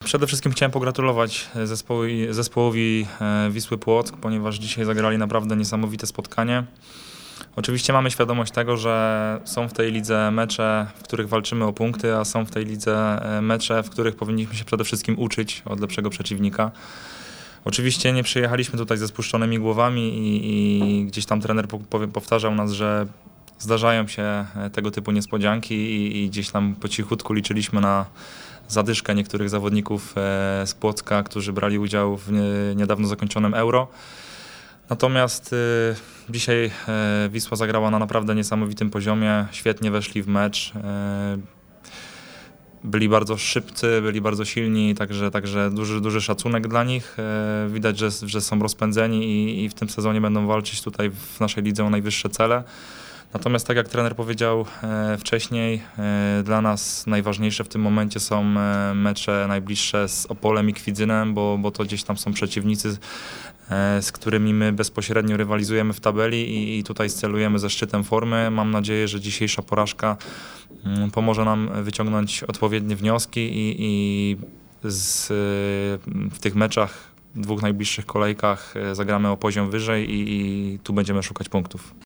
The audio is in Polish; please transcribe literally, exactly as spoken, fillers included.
Przede wszystkim chciałem pogratulować zespołowi, zespołowi Wisły Płock, ponieważ dzisiaj zagrali naprawdę niesamowite spotkanie. Oczywiście mamy świadomość tego, że są w tej lidze mecze, w których walczymy o punkty, a są w tej lidze mecze, w których powinniśmy się przede wszystkim uczyć od lepszego przeciwnika. Oczywiście nie przyjechaliśmy tutaj ze spuszczonymi głowami i, i gdzieś tam trener powtarzał nas, że zdarzają się tego typu niespodzianki i, i gdzieś tam po cichutku liczyliśmy na zadyszkę niektórych zawodników z Płocka, którzy brali udział w niedawno zakończonym Euro. Natomiast y, dzisiaj y, Wisła zagrała na naprawdę niesamowitym poziomie, świetnie weszli w mecz. Y, byli bardzo szybcy, byli bardzo silni, także, także duży, duży szacunek dla nich. Y, widać, że, że są rozpędzeni i, i w tym sezonie będą walczyć tutaj w naszej lidze o najwyższe cele. Natomiast tak jak trener powiedział e, wcześniej, e, dla nas najważniejsze w tym momencie są e, mecze najbliższe z Opolem i Kwidzynem, bo, bo to gdzieś tam są przeciwnicy, e, z którymi my bezpośrednio rywalizujemy w tabeli i, i tutaj celujemy ze szczytem formy. Mam nadzieję, że dzisiejsza porażka m, pomoże nam wyciągnąć odpowiednie wnioski i, i z, w tych meczach, dwóch najbliższych kolejkach zagramy o poziom wyżej i, i tu będziemy szukać punktów.